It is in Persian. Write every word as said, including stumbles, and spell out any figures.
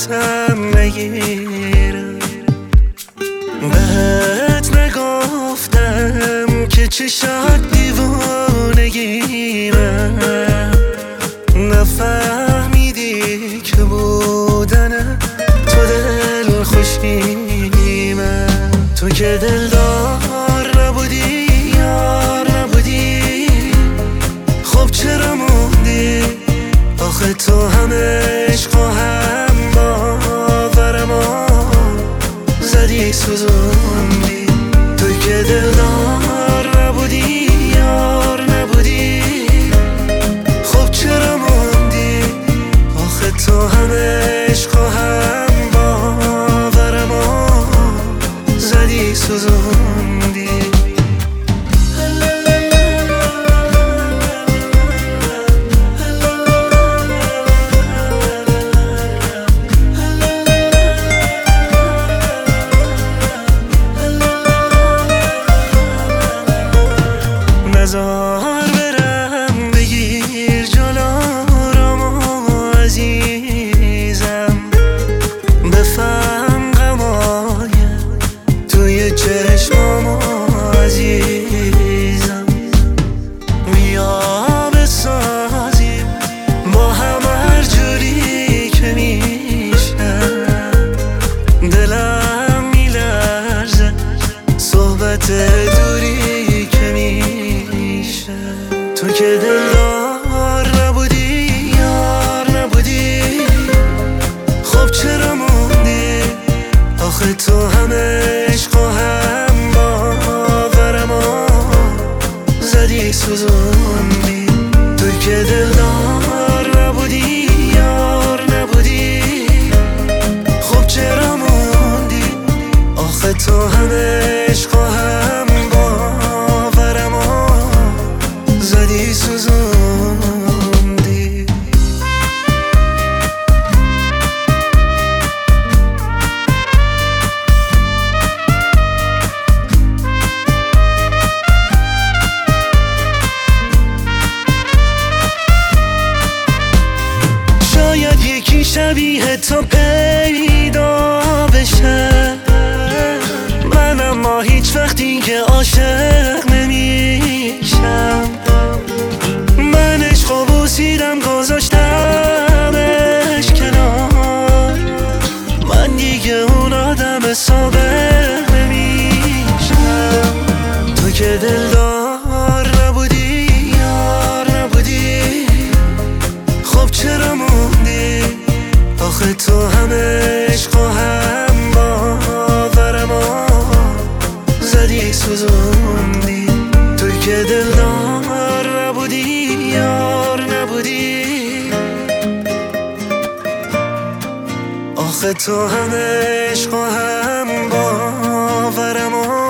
خودتم نگیرم. بهت نگفتم که چشات دیوانگیمه، نفهمیدی که بودن تو دل خوشیمه. تو که دلدار نبودی یار نبودی، خب چرا موندی؟ آخه تو هم عشق و هم باورمو زدی سوزوندی. تو که دلدار نبودی یار نبودی، خب چرا موندی؟ آخه تو هم عشق و هم باورمو زدی سوزوندی. نزار برم بگیر جلارمو عزیزم، بفهم غمای توی چشمامو عزیزم. بیا بسازیم با هم هر جوری که میشه، دلم میلرزه صحبت دوری که میشه. تو که دلدار نبودی یار نبودی، خب چرا موندی؟ آخه تو هم عشق و هم باورمو زدی سوزوندی. تو که دلدار نبودی یار نبودی، خب چرا موندی؟ آخه تو هم عشق و هم باورمو زدی سوزوندی. شاید یکی شبیه تو پیدا بشه، من اما هیچ وقتی که عاشق نمیشم. من عشق و بوسیدم گذاشتمش کنار، من دیگه اون آدم سابق نمیشم. تو که دلدار نبودی یار نبودی، خب چرا موندی؟ آخه تو هم عشق و هم باورمو زدی سوزوندی. تو که دلدار نبودی یار نبودی، آخه تو هم عشق و هم باورمو